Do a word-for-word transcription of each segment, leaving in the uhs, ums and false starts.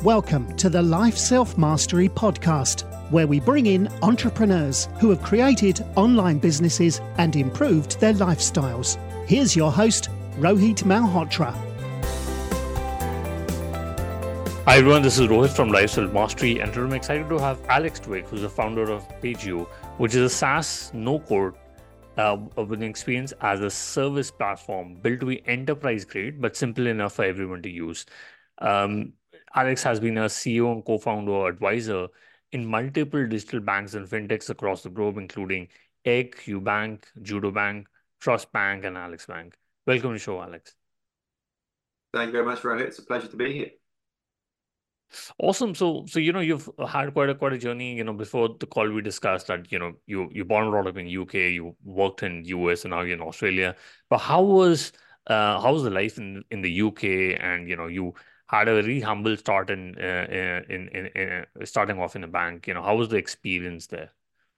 Welcome to the Life Self-Mastery Podcast, where we bring in entrepreneurs who have created online businesses and improved their lifestyles. Here's your host, Rohit Malhotra. Hi everyone, this is Rohit from Life Self-Mastery, and today I'm excited to have Alex Twig, who's the founder of Pageo, which is a SaaS no-code uh, with an experience as a service platform built to be enterprise grade, but simple enough for everyone to use. Um, Alex has been a C E O and co-founder or advisor in multiple digital banks and fintechs across the globe, including Egg, Ubank, Judo Bank, Trust Bank, and Alex Bank. Welcome to the show, Alex. Thank you very much, Rohit. It's a pleasure to be here. Awesome. So, so you know, you've had quite a quite a journey. You know, before the call, we discussed that you know you you born and brought up in U K, you worked in U S, and now you're in Australia. But how was uh, how was the life in in the U K? And you know, you had a very humble start in uh, in, in in starting off in a bank. You know, how was the experience there?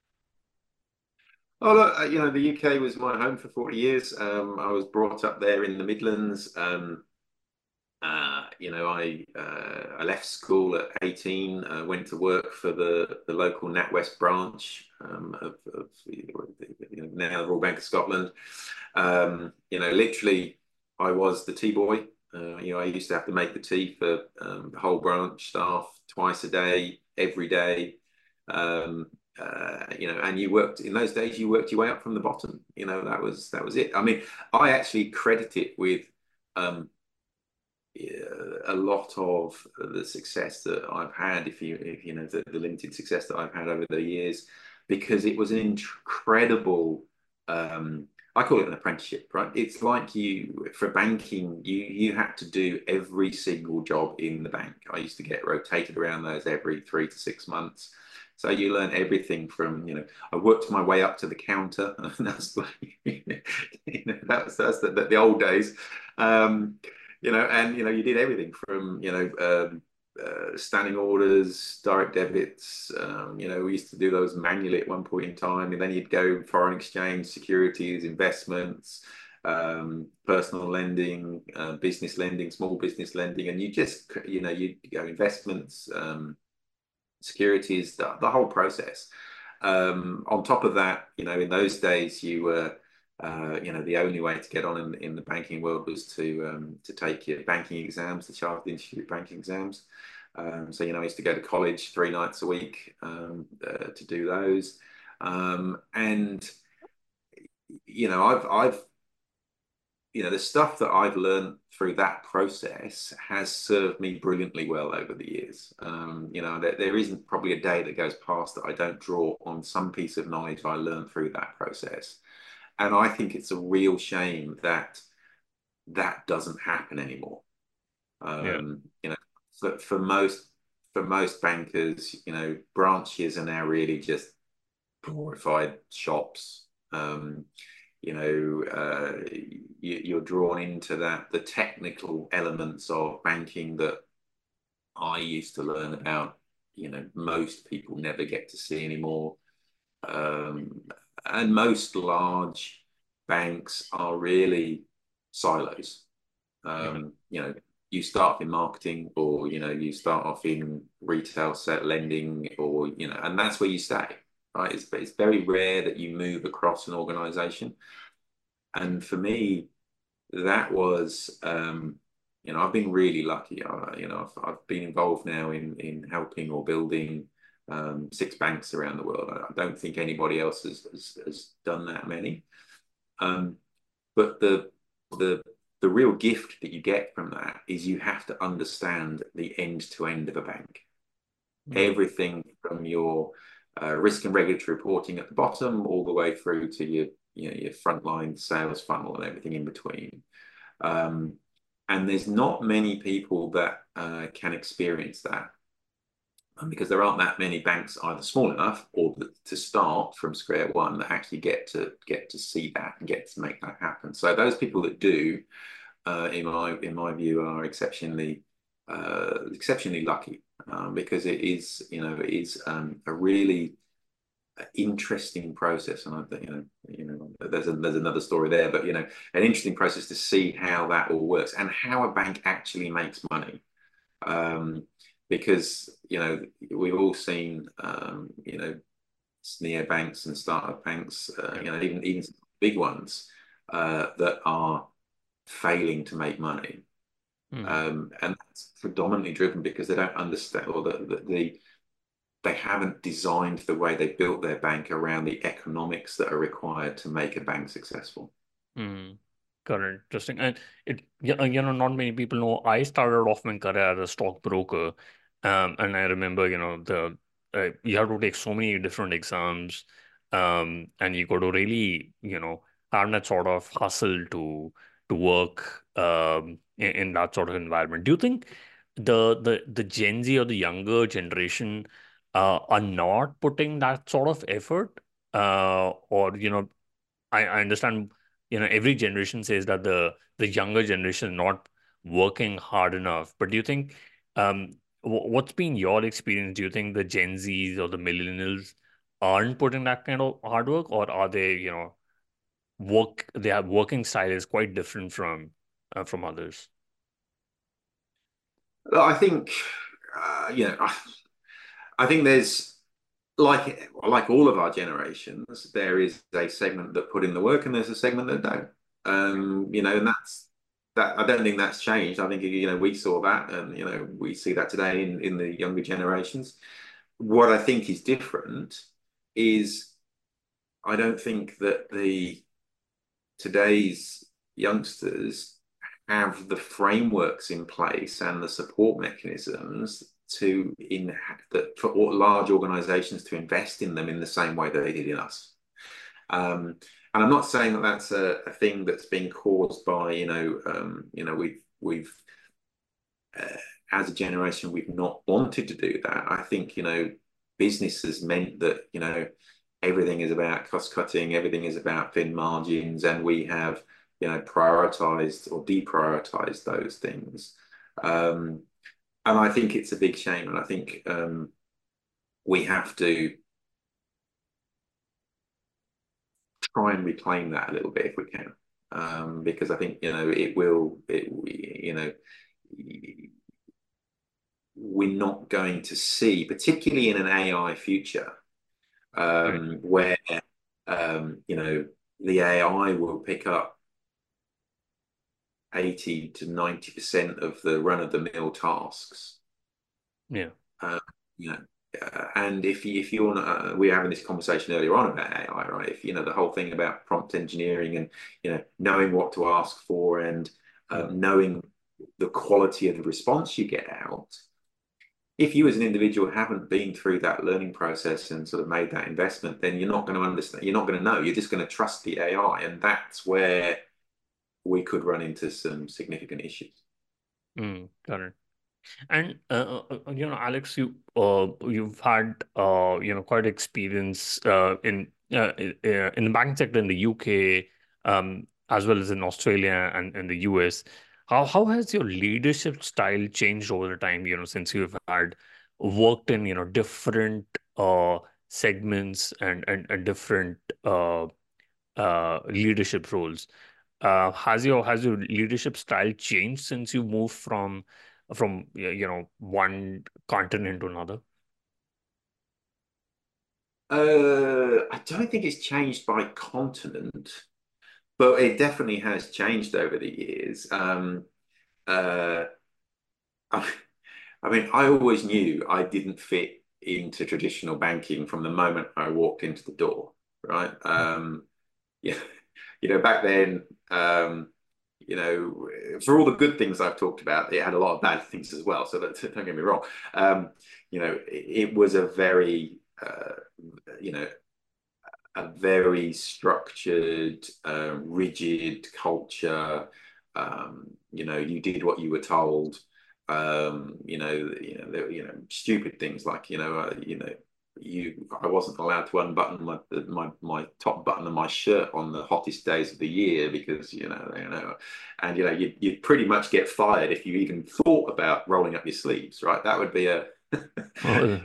Oh, look, you know, the U K was my home for forty years. Um, I was brought up there in the Midlands. Um, uh, you know, I uh, I left school at eighteen, uh, went to work for the, the local NatWest branch um, of, of you know, now the Royal Bank of Scotland. Um, you know, literally, I was the tea boy. Uh, you know, I used to have to make the tea for um, the whole branch staff twice a day, every day. Um, uh, you know, and you worked in those days. You worked your way up from the bottom. You know, that was that was it. I mean, I actually credit it with um, a lot of the success that I've had. If you, if you know, the, the limited success that I've had over the years, because it was an incredible. Um, I call it an apprenticeship, right? It's like you, for banking, you you had to do every single job in the bank. I used to get rotated around those every three to six months. So you learn everything from, you know, I worked my way up to the counter. And that's like, you know, that's, that's the, the, the old days. Um, you know, and, you know, you did everything from, you know, um, Uh, standing orders, direct debits. Um, you know, we used to do those manually at one point in time, and then you'd go foreign exchange, securities, investments, um, personal lending, uh, business lending, small business lending, and you just, you know, you'd go investments, um, securities, the, the whole process. Um, on top of that, you know, in those days, you were Uh, you know, the only way to get on in, in the banking world was to um, to take your banking exams, the Chartered Institute banking exams. Um, so, you know, I used to go to college three nights a week um, uh, to do those. Um, and, you know, I've, I've, you know, the stuff that I've learned through that process has served me brilliantly well over the years. Um, you know, there, there isn't probably a day that goes past that I don't draw on some piece of knowledge I learned through that process. And I think it's a real shame that that doesn't happen anymore. Um, Yeah. You know, for, for most for most bankers, you know, branches are now really just glorified shops. Um, you know, uh, you, you're drawn into that the technical elements of banking that I used to learn about. You know, most people never get to see anymore. Um, and most large banks are really silos. Um, you know, you start off in marketing, or you know, you start off in retail set lending, or you know, and that's where you stay, right? It's it's very rare that you move across an organization. And for me, that was, um, you know, I've been really lucky. I, you know, I've, I've been involved now in in helping or building um, six banks around the world. I, I don't think anybody else has, has, has done that many. Um, but the the the real gift that you get from that is you have to understand the end to end of a bank. Mm-hmm. Everything from your uh, risk and regulatory reporting at the bottom, all the way through to your you know your frontline sales funnel and everything in between. Um, and there's not many people that uh, can experience that. Because there aren't that many banks either small enough or to start from square one that actually get to get to see that and get to make that happen. So those people that do, uh, in my in my view, are exceptionally uh, exceptionally lucky, um, because it is you know it is um, a really interesting process. And I you know you know there's a, there's another story there, but you know an interesting process to see how that all works and how a bank actually makes money. Um, because you know we've all seen um, you know neobanks and startup banks, uh, Yeah. you know even even big ones uh, that are failing to make money, Hmm. um, and that's predominantly driven because they don't understand, or the, the, the they haven't designed the way they built their bank around the economics that are required to make a bank successful. Hmm. Correct. Interesting. And it, you know, you know, not many people know. I started off my career as a stockbroker, um, and I remember, you know, the uh, you have to take so many different exams, um, and you got to really, you know, have that sort of hustle to to work um, in, in that sort of environment. Do you think the the the Gen Z or the younger generation uh, are not putting that sort of effort, uh, or you know, I, I understand, you know, every generation says that the the younger generation is not working hard enough. But do you think, um, wh- what's been your experience? Do you think the Gen Zs or the millennials aren't putting that kind of hard work, or are they, you know, work their working style is quite different from uh, from others? I think, uh, you know, I, I think there's like like all of our generations, there is a segment that put in the work, and there's a segment that don't. Um, you know, and that's that. I don't think that's changed. I think you know we saw that, and you know we see that today in in the younger generations. What I think is different is I don't think that the today's youngsters have the frameworks in place and the support mechanisms to in that for large organizations to invest in them in the same way that they did in us. Um, and I'm not saying that that's a, a thing that's been caused by you know um, you know we've we've uh, as a generation we've not wanted to do that. I think you know business has meant that you know everything is about cost cutting, everything is about thin margins, and we have, you know, prioritized or deprioritized those things. Um, and I think it's a big shame. And I think um, we have to try and reclaim that a little bit if we can. Um, because I think, you know, it will, it, you know, we're not going to see, particularly in an A I future, Right. um, where, um, you know, the A I will pick up eighty to ninety percent of the run-of-the-mill tasks. Yeah. Uh, you know, uh, and if you, if you're not, uh, we were having this conversation earlier on about A I, right? If you know the whole thing about prompt engineering and you know knowing what to ask for and Mm. um, knowing the quality of the response you get out. If you as an individual haven't been through that learning process and sort of made that investment, then you're not going to understand. You're not going to know. You're just going to trust the A I, and that's where we could run into some significant issues. Mm, got it. And uh, uh, uh, you know, Alex, you uh, you've had uh, you know quite experience uh, in uh, i- uh, in the banking sector in the U K, um, as well as in Australia and in the U S. How how has your leadership style changed over the time? You know, since you've had worked in you know different uh, segments and and, and different uh, uh, leadership roles. Uh, has your has your leadership style changed since you moved from from y- you know one continent to another? Uh, I don't think it's changed by continent, but it definitely has changed over the years. Um, uh, I, I mean, I always knew I didn't fit into traditional banking from the moment I walked into the door, right? Mhm. Um, yeah, you know, back then, um, you know, for all the good things I've talked about, it had a lot of bad things as well. So that, don't get me wrong. Um, you know, it, it was a very, uh, you know, a very structured, uh, rigid culture. Um, you know, you did what you were told. Um, you know, you know, there, you know, stupid things like you know, uh, you know, you. I wasn't allowed to unbutton my my my top button of my shirt on the hottest days of the year because you know, you know, and you know, you you pretty much get fired if you even thought about rolling up your sleeves, right? That would be a Oh,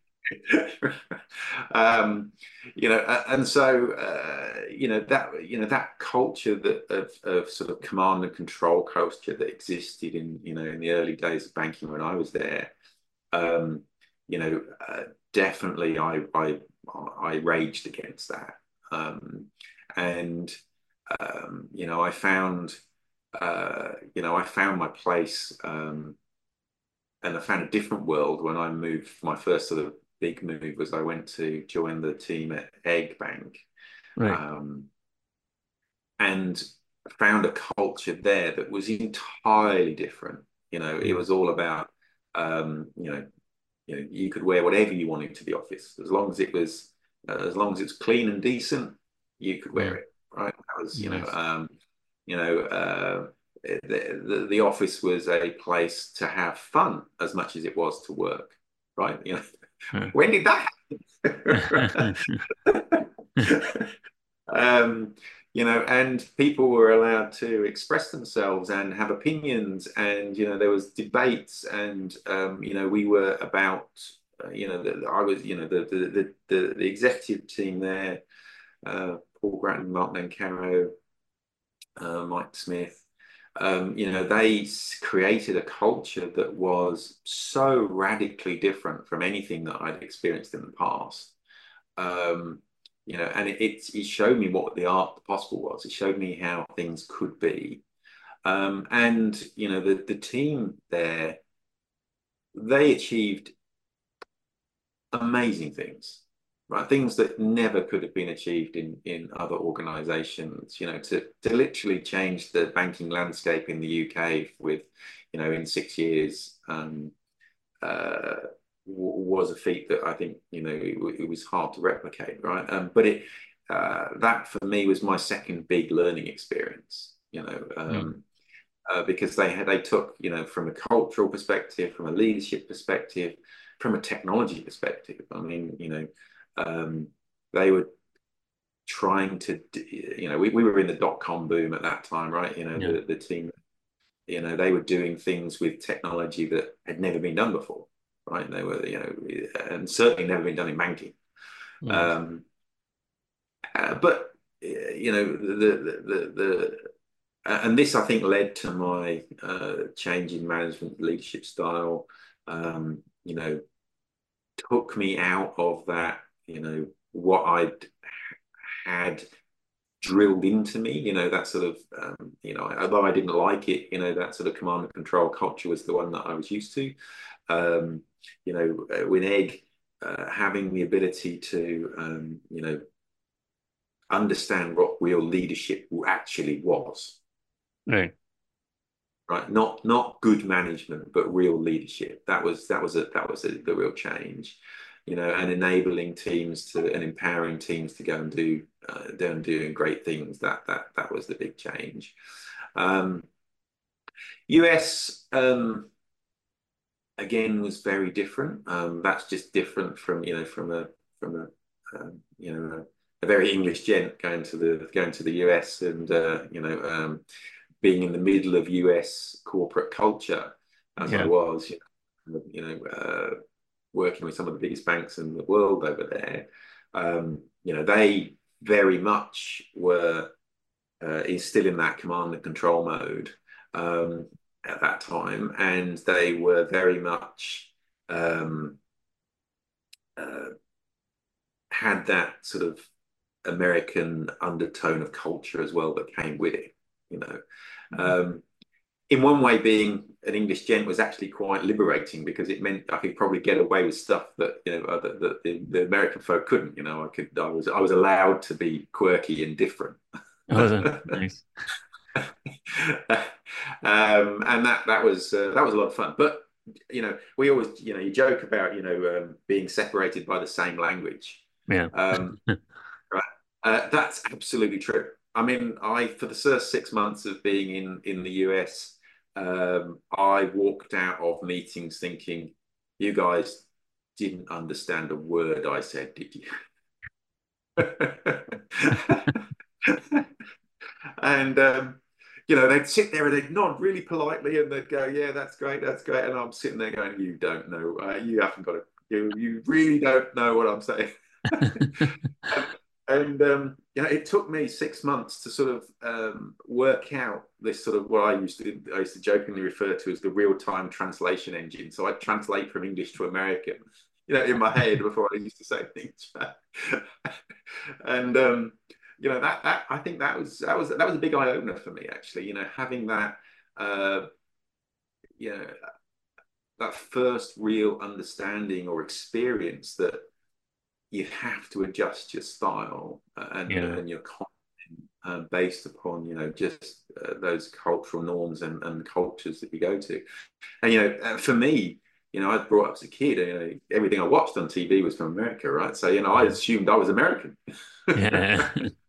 um, you know, and so uh, you know that you know that culture that of, of sort of command and control culture that existed in you know in the early days of banking when I was there, um, you know, uh, definitely I, I, I raged against that. Um, and, um, you know, I found, uh, you know, I found my place, um, and I found a different world when I moved. My first sort of big move was I went to join the team at Egg Bank, Right. um, and found a culture there that was entirely different. You know, it Mm. was all about, um, you know, you know, you could wear whatever you wanted to the office as long as it was, uh, as long as it's clean and decent, you could wear Mm. it, right? That was, you know, Nice. um, you know, uh, the, the the office was a place to have fun as much as it was to work, right? You know, Yeah. when did that happen? Um, you know, and people were allowed to express themselves and have opinions, and you know, there was debates, and um, you know, we were about, uh, you know, the, I was, you know, the the the, the executive team there, uh, Paul Grattan, Mark Nancaro, uh, Mike Smith. Um, you know, they created a culture that was so radically different from anything that I'd experienced in the past. Um, you know, and it, it, it showed me what the art, the possible was. It showed me how things could be. Um, and, you know, the, the team there, they achieved amazing things, right? Things that never could have been achieved in, in other organizations, you know, to, to literally change the banking landscape in the U K with, you know, in six years. Um, uh, was a feat that I think, you know, it, it was hard to replicate, right? Um, but it uh, that for me was my second big learning experience, you know, Mm. um, uh, because they had they took, you know, from a cultural perspective, from a leadership perspective, from a technology perspective. I mean, you know, um, they were trying to, you know, we, we were in the dot com boom at that time, right? You know, Yeah. the the team, you know, they were doing things with technology that had never been done before, right? They were, you know, and certainly never been done in banking. Nice. Um, uh, but you know, the the the, the and this I think led to my uh, change in management leadership style. Um, you know, took me out of that. You know, what I'd had drilled into me, you know, that sort of, um, you know, although I didn't like it, you know, that sort of command and control culture was the one that I was used to. Um, you know, uh, with Egg, uh, having the ability to, um, you know, understand what real leadership actually was, Right. right? Not not good management, but real leadership. That was that was a that was a, the real change, you know, and enabling teams to and empowering teams to go and do uh, go and doing great things. That that that was the big change. Um, U S um, again was very different. Um, that's just different from you know from a from a um, you know a, a very English gent going to the going to the U S and uh, you know um, being in the middle of U S corporate culture as I Yeah. was, you know, you know uh, working with some of the biggest banks in the world over there. Um, you know, they very much were uh, still in that command and control mode um, at that time, and they were very much um, uh, had that sort of American undertone of culture as well that came with it. You know, um, in one way, being an English gent was actually quite liberating because it meant I could probably get away with stuff that you know that, that the, the American folk couldn't. You know, I could I was I was allowed to be quirky and different. Oh, nice. um, and that that was uh, that was a lot of fun. But you know, we always you know you joke about you know um, being separated by the same language. Yeah. Um, right? Uh, that's absolutely true. I mean, I for the first six months of being in in the U S, um, I walked out of meetings thinking, "You guys didn't understand a word I said, did you?" And um, you know, they'd sit there and they'd nod really politely and they'd go, "Yeah, that's great, that's great." And I'm sitting there going, "You don't know, uh, you haven't got it. You you really don't know what I'm saying." And um, you know, it took me six months to sort of um, work out this sort of what I used to I used to jokingly refer to as the real-time translation engine. So I'd translate from English to American, you know, in my head before I used to say things. And um, you know, that that I think that was that was that was a big eye opener for me actually. You know, having that uh, you know that first real understanding or experience that you have to adjust your style uh, and Yeah. and your content uh, based upon you know just uh, those cultural norms and, and cultures that you go to. And you know, uh, for me, you know, I was brought up as a kid. You know, everything I watched on T V was from America, right? So you know, I Yeah. assumed I was American. Yeah.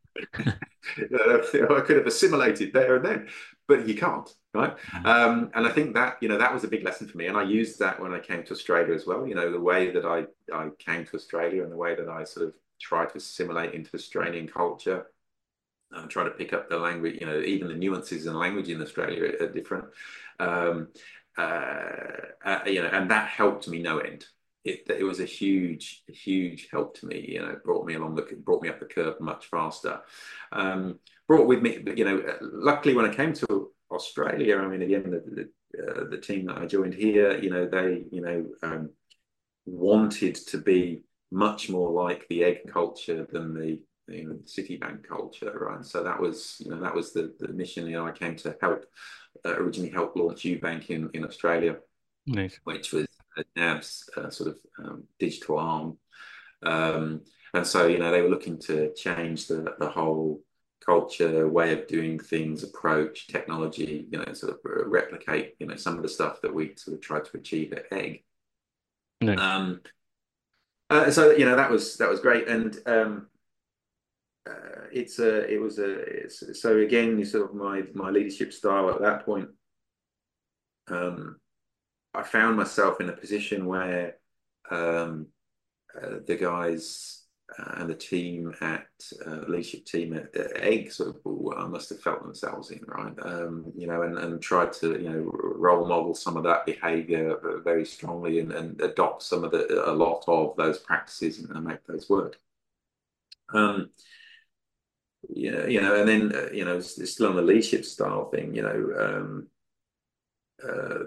I could have assimilated there and then, but you can't, right? Yeah. Um, and I think that you know that was a big lesson for me, and I used that when I came to Australia as well. You know, the way that I I came to Australia and the way that I sort of tried to assimilate into Australian culture, uh, try to pick up the language. You know, even the nuances in language in Australia are, are different. Um, uh, uh, you know, and that helped me no end. It, it was a huge, huge help to me. You know, brought me along the, brought me up the curve much faster. Um, brought with me, you know, luckily when I came to Australia, I mean, again, the, the, uh, the team that I joined here, you know, they, you know, um, wanted to be much more like the egg culture than the you know, Citibank culture, right? So that was, you know, that was the, the mission. You know, I came to help uh, originally help launch Ubank in in Australia, Nice. which was NAB's uh, sort of um, digital arm. Um, and so, you know, they were looking to change the, the whole culture, way of doing things, approach, technology, you know, sort of replicate, you know, some of the stuff that we sort of tried to achieve at Egg. Nice. Um, uh, so, you know, that was that was great. And um, uh, it's a, it was a, it's, so again, sort of my my leadership style at that point, um, I found myself in a position where um, uh, the guys uh, and the team at uh, leadership team at, at Egg sort of uh, must have felt themselves in, right? Um, you know, and, and tried to, you know, role model some of that behavior very strongly and, and adopt some of the, a lot of those practices and, and make those work. Um, yeah, you know, and then, uh, you know, it's, it's still on the leadership style thing, you know, um, uh,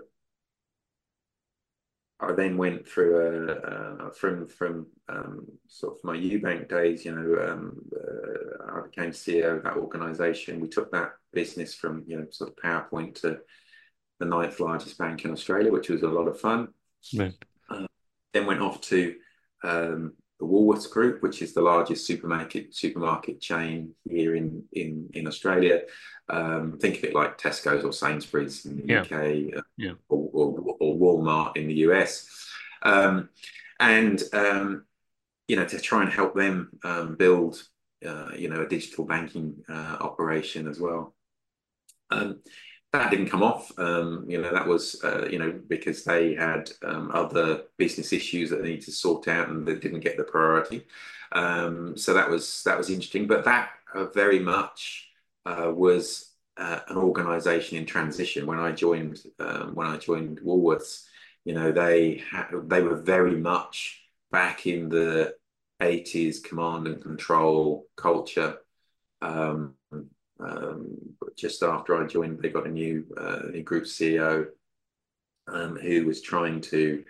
I then went through a, uh, from from um, sort of my Ubank days, you know, um, uh, I became C E O of that organization. We took that business from, you know, sort of PowerPoint to the ninth largest bank in Australia, which was a lot of fun. Right. Uh, then went off to um, the Woolworths Group, which is the largest supermarket supermarket chain here in in in Australia. Um, think of it like Tesco's or Sainsbury's in the Yeah. U K, uh, Yeah. or, or, or Walmart in the U S. Um, and um, you know, to try and help them um, build, uh, you know, a digital banking uh, operation as well. Um, that didn't come off. Um, you know, that was, uh, you know, because they had um, other business issues that they needed to sort out and they didn't get the priority. Um, so that was that was interesting. But that uh, very much uh, was uh, an organization in transition. When I joined, um, when I joined Woolworths, you know, they had, they were very much back in the eighties command and control culture. Um, um, just after I joined, they got a new, uh, new group C E O um, who was trying to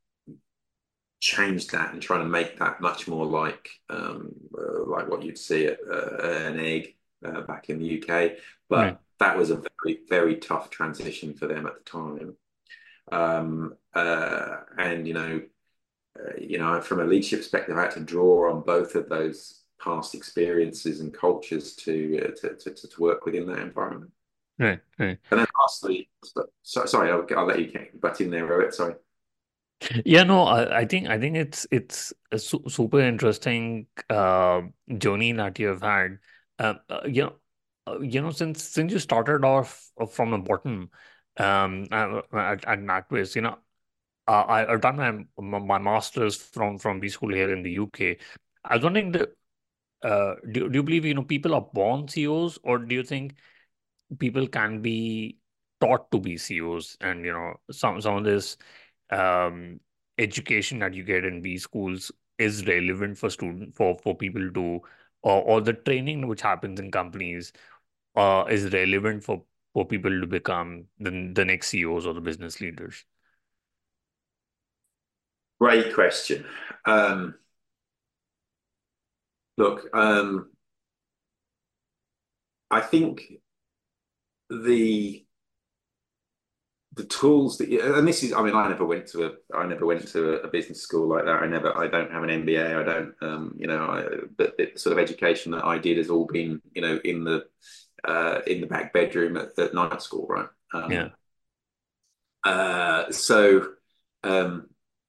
change that and trying to make that much more like um, uh, like what you'd see at uh, an Egg uh, back in the U K. Right. But that was a very, very tough transition for them at the time. Um, uh, and, you know, uh, you know, from a leadership perspective, I had to draw on both of those past experiences and cultures to, uh, to, to, to work within that environment. Right. Right. And then lastly, so, sorry, I'll, I'll let you butt in there, Rohit. Sorry. Yeah, no, I, I think I think it's it's a su super interesting uh, journey that you have had. Uh, uh, you know, uh, you know, since since you started off uh, from the bottom, um, uh, at, at NatWest, you know, uh, I I've done my my master's from from B school here in the U K. I was wondering, the, uh, do do you believe, you know people are born C E Os, or do you think people can be taught to be C E Os, and you know some some of this um, education that you get in B schools is relevant for student for for people to or, or the training which happens in companies uh, is relevant for, for people to become the, the next C E Os or the business leaders? Great question. Um, look, um, I think the the tools that you, and this is, I mean, I never went to a, I never went to a, business school like that. I never, I don't have an M B A. I don't, um, you know, I, but the sort of education that I did has all been, you know, in the, uh, in the back bedroom at, at night school, right? Um, Yeah. Uh, so, um,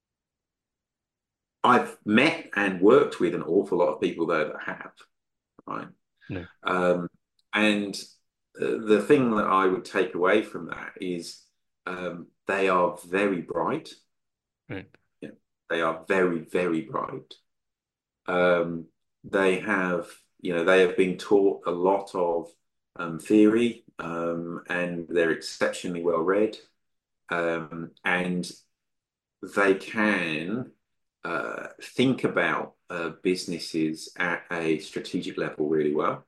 I've met and worked with an awful lot of people though that have, right? No. Um, and uh, the thing that I would take away from that is um, they are very bright. Right. Yeah, they are very, very bright. Um, they have, you know, they have been taught a lot of um, theory, um, and they're exceptionally well read, um, and they can uh, think about uh, businesses at a strategic level really well.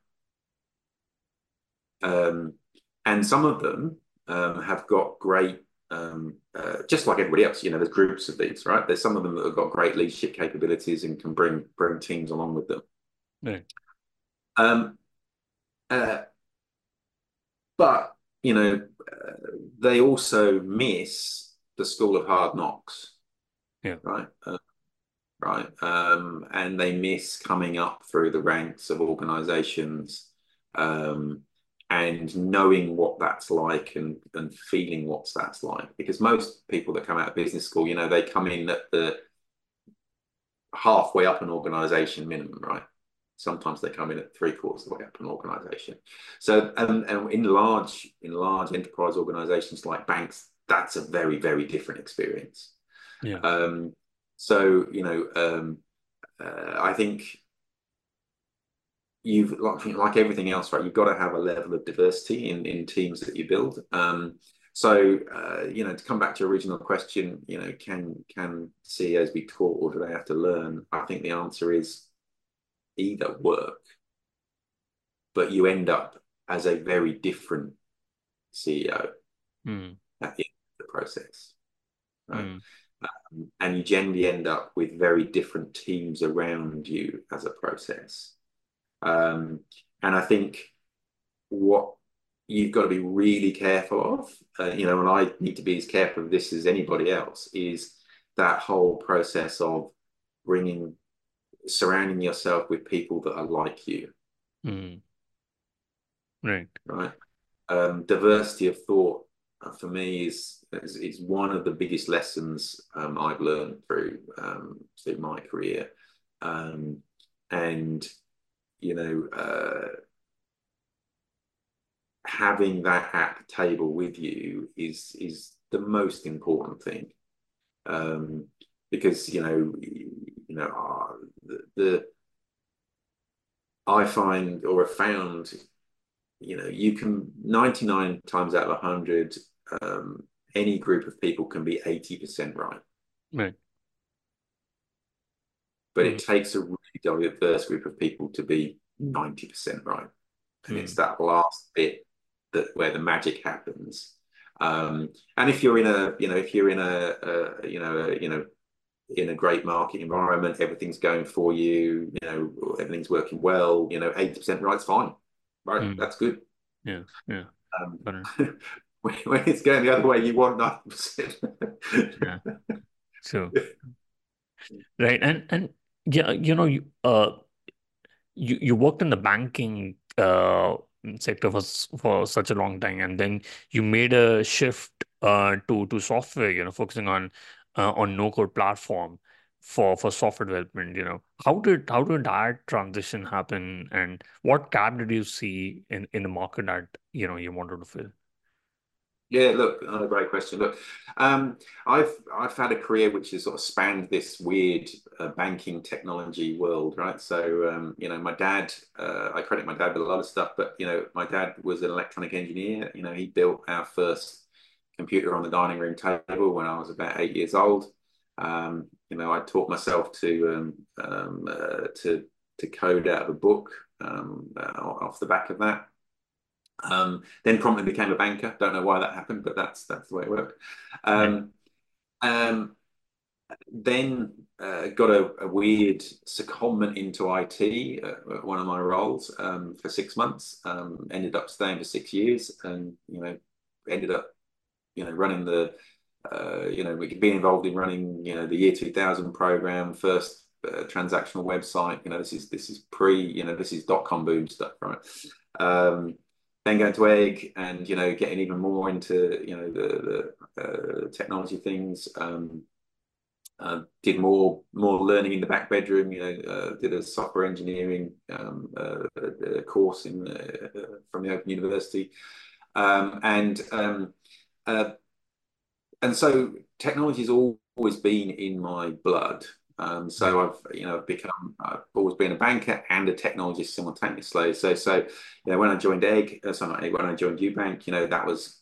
Um, and some of them um, have got great, um, uh, just like everybody else, you know, there's groups of these, right? There's some of them that have got great leadership capabilities and can bring bring teams along with them. Right. Um, uh, but, you know, uh, they also miss the school of hard knocks, Yeah. right? Uh, right? Um, and they miss coming up through the ranks of organizations, um, and knowing what that's like, and, and feeling what that's like. Because most people that come out of business school, you know, they come in at the halfway up an organization minimum, right? Sometimes they come in at three quarters of the way up an organization. So, and, and in large, in large enterprise organizations like banks, that's a very, very different experience. Yeah. Um, so, you know, um, uh, I think you've like, like everything else, right? You've got to have a level of diversity in, in teams that you build. Um, so, uh, you know, to come back to your original question, you know, can can C E Os be taught or do they have to learn? I think the answer is either work, but you end up as a very different C E O mm. at the end of the process, right? Mm. Um, and you generally end up with very different teams around you as a process. Um, and I think what you've got to be really careful of, uh, you know, and I need to be as careful of this as anybody else, is that whole process of bringing, surrounding yourself with people that are like you. Mm. Right. Right. Um, diversity of thought uh, for me is, is is one of the biggest lessons um, I've learned through um, through my career, um, and you know, uh, having that at the table with you is is the most important thing, um, because you know, you know, uh, the, the I find or have found, you know, you can ninety-nine times out of one hundred, um, any group of people can be eighty percent right. Right. But mm. it takes a really diverse group of people to be ninety percent right. And mm. it's that last bit that where the magic happens. Um, and if you're in a, you know, if you're in a, a you know, a, you know, in a great market environment, everything's going for you, you know, everything's working well, you know, eighty percent right's fine. Right. Mm. That's good. Yeah. Yeah. Um, But, when it's going the other way, you want ninety percent. yeah. So, right. And, and yeah, you know, you, uh, you, you worked in the banking, uh, sector for, s- for such a long time, and then you made a shift, uh, to, to software, you know, focusing on, uh, on no code platform for, for software development, you know, how did, how did that transition happen, and what gap did you see in, in the market that, you know, you wanted to fill? Yeah, look, another great question. Look, um, I've I've had a career which has sort of spanned this weird uh, banking technology world, right? So, um, you know, my dad, uh, I credit my dad with a lot of stuff, but you know, my dad was an electronic engineer. You know, he built our first computer on the dining room table when I was about eight years old. Um, you know, I taught myself to um, um, uh, to to code out of a book um, uh, off the back of that. Um, then promptly became a banker. Don't know why that happened, but that's that's the way it worked. Um, um, then uh, got a, a weird secondment into I T at one of my roles um, for six months. Um, ended up staying for six years, and you know, ended up you know running the uh, you know being involved in running you know the year two thousand program, first uh, transactional website. You know, this is this is pre you know this is dot com boom stuff, right? Um, then going to Egg, and you know getting even more into you know the the uh, technology things. Um, Uh, did more more learning in the back bedroom. You know, uh, did a software engineering um, uh, a course in uh, from the Open University, um, and um, uh, and so technology has always been in my blood. Um, so I've you know become I've always been a banker and a technologist simultaneously. So so you know when I joined Egg, uh, sorry not Egg, when I joined UBank, you know that was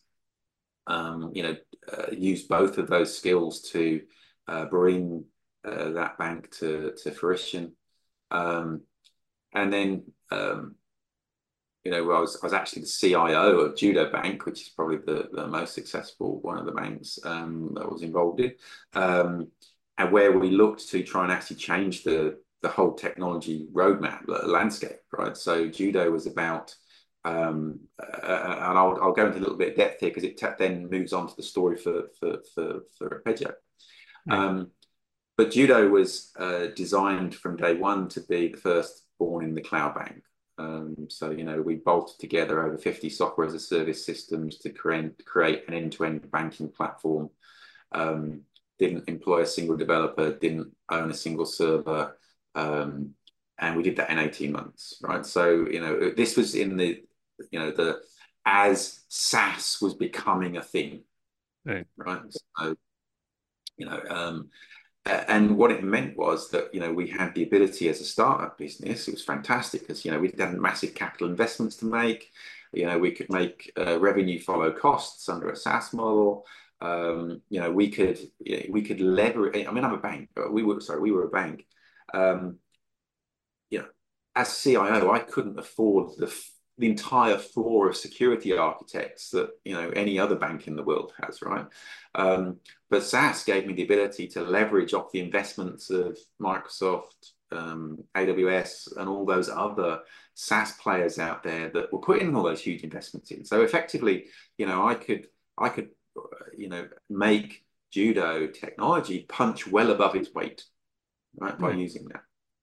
um, you know uh, used both of those skills to Uh, bring uh, that bank to to fruition, um, and then um, you know I was I was actually the C I O of Judo Bank, which is probably the the most successful one of the banks um, that I was involved in, um, and where we looked to try and actually change the the whole technology roadmap landscape, right? So Judo was about um, uh, and I'll I'll go into a little bit of depth here because it then moves on to the story for for for for Arpeggio. Um, but Judo was uh, designed from day one to be the first born in the cloud bank. Um, so, you know, we bolted together over fifty software as a service systems to create, create an end-to-end banking platform. Um, didn't employ a single developer, didn't own a single server. Um, and we did that in eighteen months, right? So, you know, this was in the, you know, the, as SaaS was becoming a thing, right? right? So, you know, um, and what it meant was that, you know, we had the ability as a startup business. It was fantastic because, you know, we had massive capital investments to make. You know, we could make uh, revenue follow costs under a SaaS model. Um, you know, we could, you know, we could leverage, I mean, I'm a bank, but we were, sorry, we were a bank. Um, you know, as C I O, I couldn't afford the the entire floor of security architects that you know any other bank in the world has, right? Um, but SaaS gave me the ability to leverage off the investments of Microsoft, um, A W S, and all those other SaaS players out there that were putting all those huge investments in. So effectively, you know, I could I could you know make Judo technology punch well above its weight, right, by Right. using that.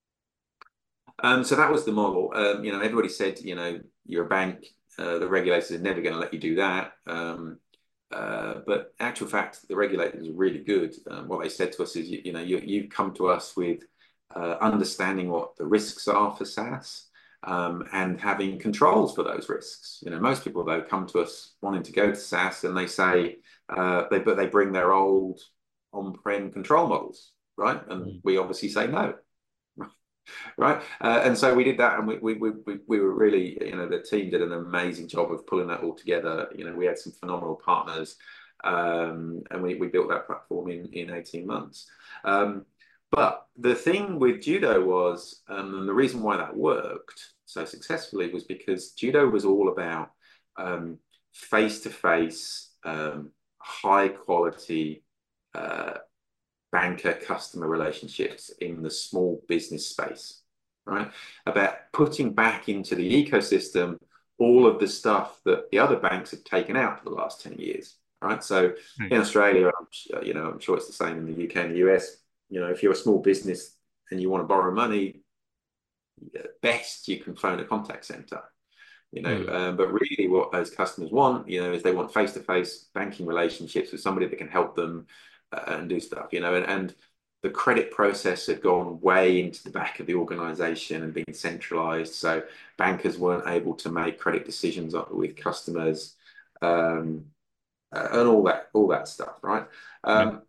Um, so that was the model. Um, you know, everybody said, you know, you're a bank, uh, the regulators are never going to let you do that. Um, uh, but actual fact, the regulators are really good. Um, what they said to us is, you, you know, you, you come to us with uh, understanding what the risks are for SaaS um, and having controls for those risks. You know, most people, though, come to us wanting to go to SaaS and they say, uh, they, but they bring their old on-prem control models, right? And mm. we obviously say no. Right, uh, and so we did that, and we, we we we were really, you know, the team did an amazing job of pulling that all together. You know, we had some phenomenal partners, um, and we we built that platform in in eighteen months. Um, but the thing with Judo was, um, and the reason why that worked so successfully was because Judo was all about um, face-to-face, um, high quality. Uh, banker customer relationships in the small business space, right? About putting back into the ecosystem all of the stuff that the other banks have taken out for the last ten years, right? So right. in Australia, you know, I'm sure it's the same in the U K and the U S, you know, if you're a small business and you want to borrow money, at best you can phone a contact center, you know, mm. um, but really what those customers want, you know, is they want face-to-face banking relationships with somebody that can help them and do stuff, you know, and, and the credit process had gone way into the back of the organization and been centralized. So bankers weren't able to make credit decisions with customers um, and all that, all that stuff, right? Um, yeah.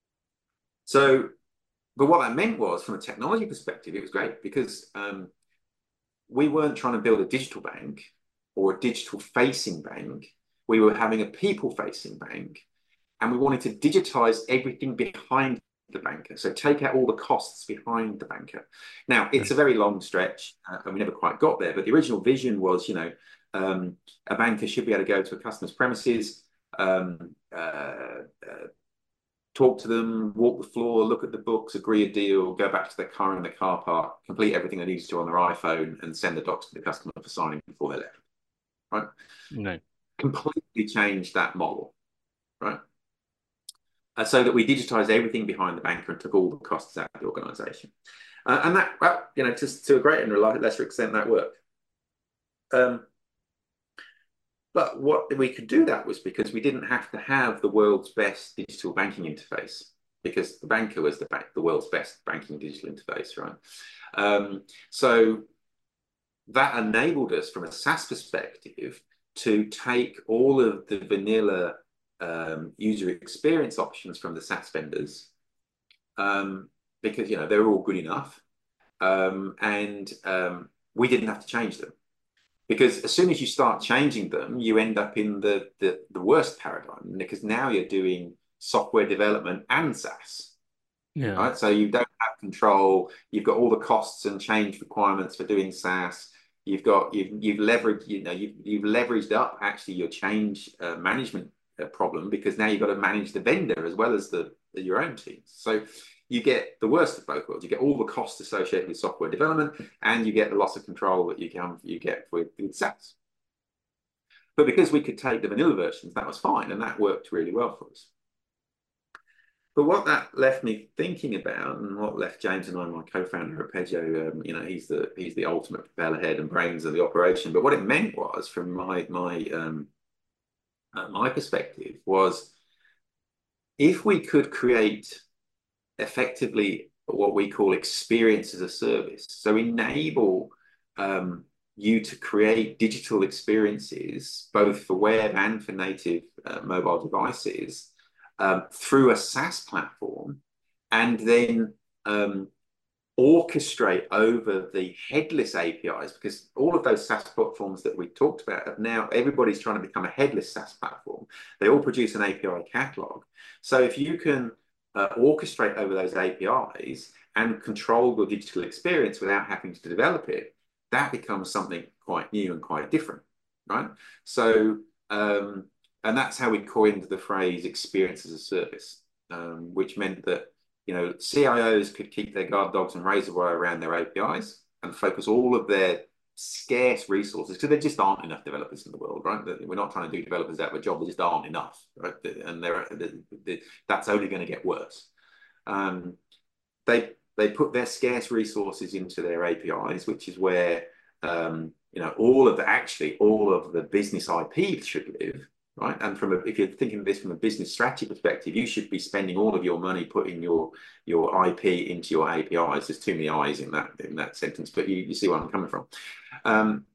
So, but what that meant was, from a technology perspective, it was great because um, we weren't trying to build a digital bank or a digital facing bank. We were having a people facing bank. And we wanted to digitize everything behind the banker. So take out all the costs behind the banker. Now, it's a Right. very long stretch, uh, and we never quite got there. But the original vision was, you know, um, a banker should be able to go to a customer's premises, um, uh, uh, talk to them, walk the floor, look at the books, agree a deal, go back to their car in the car park, complete everything they needs to on their iPhone, and send the docs to the customer for signing before they left. Right? Right. Completely changed that model. Right? Uh, so that we digitized everything behind the banker and took all the costs out of the organization. Uh, and that, well, you know, to, to a greater and lesser extent, that worked. Um, but what we could do that was because we didn't have to have the world's best digital banking interface, because the banker was the, bank, the world's best banking digital interface, right? Um, so that enabled us from a SaaS perspective to take all of the vanilla um, user experience options from the SaaS vendors, um, because, you know, they're all good enough. Um, and um, we didn't have to change them. Because as soon as you start changing them, you end up in the, the, the worst paradigm, because now you're doing software development and SaaS, Yeah. right? So you don't have control. You've got all the costs and change requirements for doing SaaS. You've got you've you've leveraged you know you've you've leveraged up actually your change uh, management uh, problem, because now you've got to manage the vendor as well as the your own teams. So you get the worst of both worlds. You get all the costs associated with software development, and you get the loss of control that you can you get with, with SaaS. But because we could take the vanilla versions, that was fine, and that worked really well for us. But what that left me thinking about, and what left James and I, my co-founder at Pedjo, um, you know, he's the he's the ultimate propeller head and brains of the operation. But what it meant was, from my my um, uh, my perspective, was if we could create effectively what we call experience as a service, so enable um, you to create digital experiences both for web and for native uh, mobile devices, um, through a SaaS platform, and then um, orchestrate over the headless A P Is, because all of those SaaS platforms that we talked about have now, everybody's trying to become a headless SaaS platform. They all produce an A P I catalog. So if you can uh, orchestrate over those A P Is and control your digital experience without having to develop it, that becomes something quite new and quite different, right? So, um, and that's how we coined the phrase experience as a service, um, which meant that, you know, C I Os could keep their guard dogs and razor wire around their A P Is and focus all of their scarce resources, because there just aren't enough developers in the world, right? We're not trying to do developers out of a job; there just aren't enough, right? And they're, they're, that's only going to get worse. Um, they they put their scarce resources into their A P Is, which is where um, you know, all of the actually all of the business I P should live. Right. And from a, if you're thinking of this from a business strategy perspective, you should be spending all of your money putting your your I P into your A P Is. There's too many I's in that in that sentence, but you, you see where I'm coming from. Um,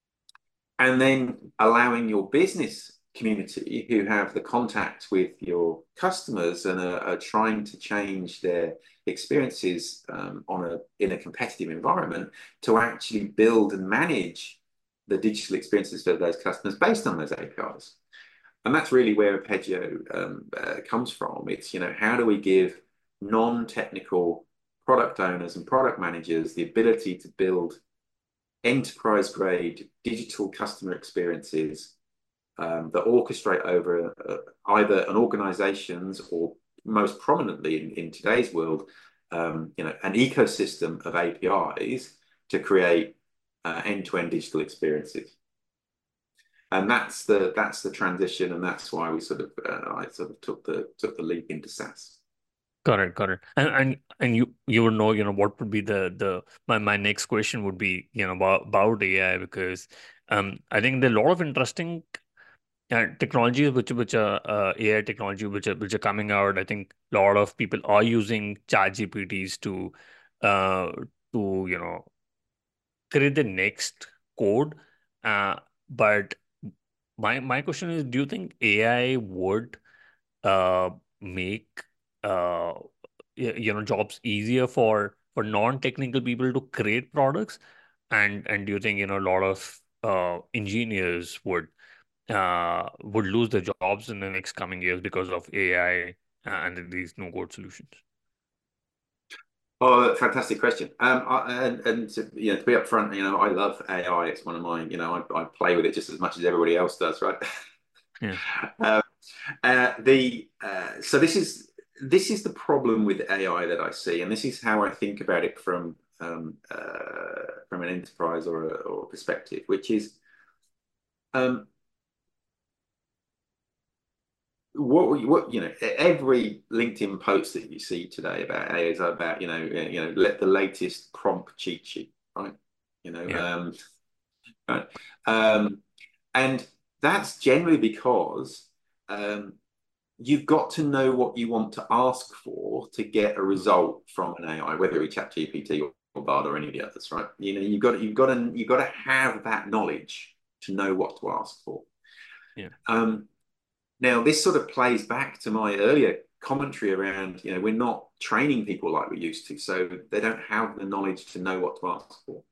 and then allowing your business community, who have the contact with your customers and are, are trying to change their experiences um, on a in a competitive environment, to actually build and manage the digital experiences for those customers based on those A P Is. And that's really where Pedjo um, uh, comes from. It's, you know, how do we give non-technical product owners and product managers the ability to build enterprise-grade digital customer experiences um, that orchestrate over uh, either an organization's, or most prominently in, in today's world, um, you know, an ecosystem of A P Is to create uh, end-to-end digital experiences. And that's the that's the transition, and that's why we sort of uh, I sort of took the took the leap into SaaS. Got it, got it. And and and you you would know, you know, what would be the the my my next question would be, you know, about, about A I, because um I think there are a lot of interesting uh, technologies which which are uh, A I technology which are which are coming out. I think a lot of people are using chat G P Ts to uh to you know create the next code. Uh, but my my question is, do you think A I would uh make uh y- you know jobs easier for for non-technical people to create products? And and do you think, you know a lot of uh engineers would uh would lose their jobs in the next coming years because of A I and these no code solutions? Oh, fantastic question. Um, I, and, and to, you know, to be upfront, you know, I love A I. It's one of my, you know, I, I play with it just as much as everybody else does, right? Yeah. Um, uh, the uh, so this is this is the problem with A I that I see, and this is how I think about it from um, uh, from an enterprise or a, or a perspective, which is um, what what you know every LinkedIn post that you see today about A I is about you know you know let the latest prompt cheat sheet, right? You know, Yeah. um, right? Um, and that's generally because um, you've got to know what you want to ask for to get a result from an A I, whether it's ChatGPT or, or Bard or any of the others, right? You know, you've got you've got to you've got to have that knowledge to know what to ask for. Yeah. Um, now, this sort of plays back to my earlier commentary around, you know, we're not training people like we used to, so they don't have the knowledge to know what to ask for.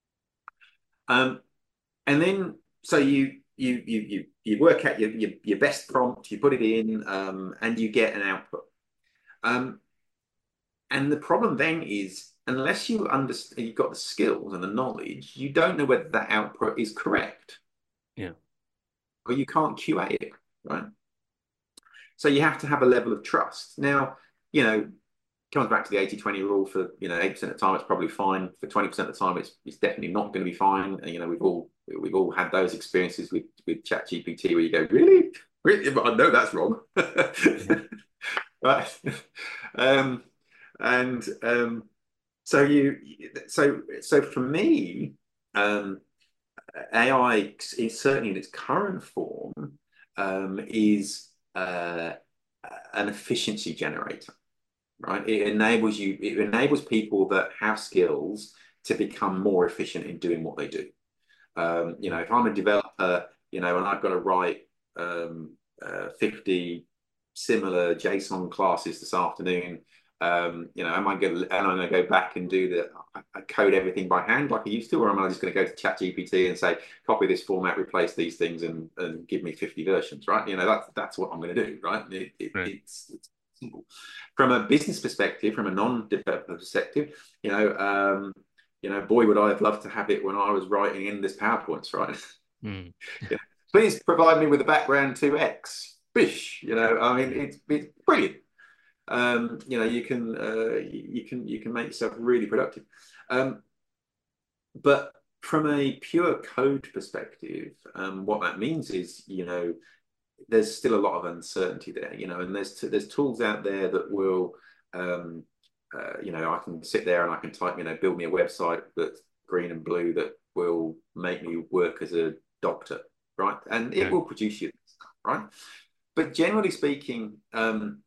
Um, and then, so you you you you you work out your your, your best prompt, you put it in, um, and you get an output. Um, and the problem then is, unless you understand, you've got the skills and the knowledge, you don't know whether that output is correct, Yeah. or you can't Q A it, right? So you have to have a level of trust. Now, you know, comes back to the eighty twenty rule. For, you know, eighty percent of the time it's probably fine. For twenty percent of the time it's it's definitely not going to be fine. And, you know, we've all we've all had those experiences with with ChatGPT where you go, really? Really? But I know that's wrong. Yeah. Right. Um, and um, so you so so for me, um, A I is certainly in its current form um, is uh, an efficiency generator, right? It enables you, it enables people that have skills to become more efficient in doing what they do. Um, you know, if I'm a developer, you know, and I've got to write um, uh, fifty similar JSON classes this afternoon, um, you know, am I going to, am I going to go back and do the, I code everything by hand like I used to, or am I just going to go to ChatGPT and say, copy this format, replace these things, and, and give me fifty versions, right? You know, that's that's what I'm going to do, right? It, it, Right. it's, it's simple. From a business perspective, from a non-developer perspective, you know, um, you know, boy, would I have loved to have it when I was writing in this PowerPoints, right? Mm. Yeah. Please provide me with a background to X. Bish, you know, I mean, it's it's brilliant. Um, you know, you can uh, you can you can make yourself really productive. Um, but from a pure code perspective, um, what that means is, you know, there's still a lot of uncertainty there, you know, and there's there's tools out there that will, um, uh, you know, I can sit there and I can type, you know, build me a website that's green and blue that will make me work as a doctor, right? And it Yeah. will produce you stuff, right? But generally speaking, um,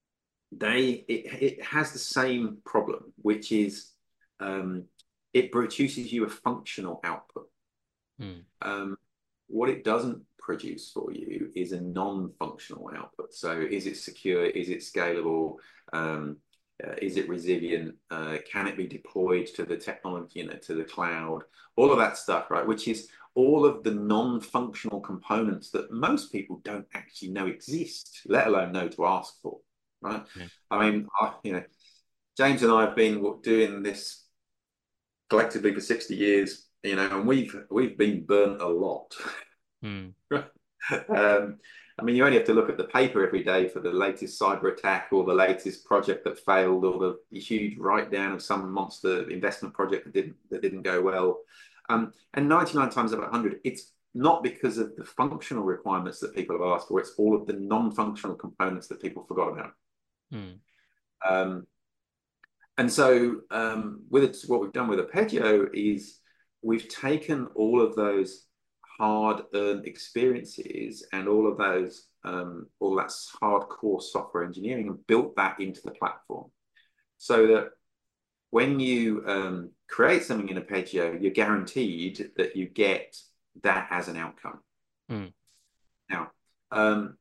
they it, it has the same problem, which is um, it produces you a functional output. Mm. Um, what it doesn't produce for you is a non-functional output. So is it secure? Is it scalable? Um, uh, is it resilient? Uh, can it be deployed to the technology, you know, to the cloud? All of that stuff, right? Which is all of the non-functional components that most people don't actually know exist, let alone know to ask for, right? Yeah. I mean, I, you know, James and I have been doing this collectively for sixty years, you know, and we've we've been burnt a lot. Mm. um, I mean, you only have to look at the paper every day for the latest cyber attack or the latest project that failed or the huge write down of some monster investment project that didn't that didn't go well. Um, and ninety-nine times out of one hundred, it's not because of the functional requirements that people have asked for, it's all of the non-functional components that people forgot about. Mm. Um, and so um, with it, what we've done with Arpeggio is we've taken all of those hard-earned experiences and all of those, um, all that hardcore software engineering and built that into the platform so that when you um, create something in Arpeggio, you're guaranteed that you get that as an outcome. Mm. Now, um,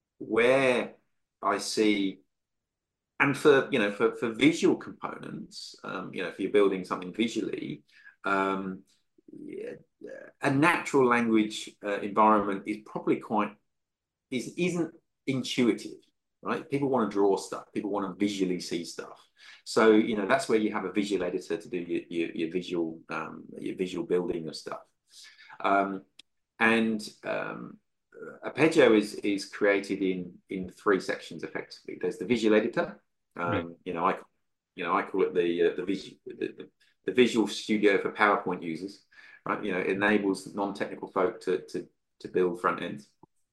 where I see and for you know for for visual components, um, you know, if you're building something visually, um, yeah, a natural language uh, environment is probably quite is isn't intuitive. right? People want to draw stuff. People want to visually see stuff. So, you know, that's where you have a visual editor to do your, your, your visual um, your visual building of stuff. Um, and um, Arpeggio is is created in in three sections effectively. There's the visual editor. Um, right. You know, I you know I call it the uh, the visual the, the, the Visual Studio for PowerPoint users. Right? You know, it enables non-technical folk to to to build front ends.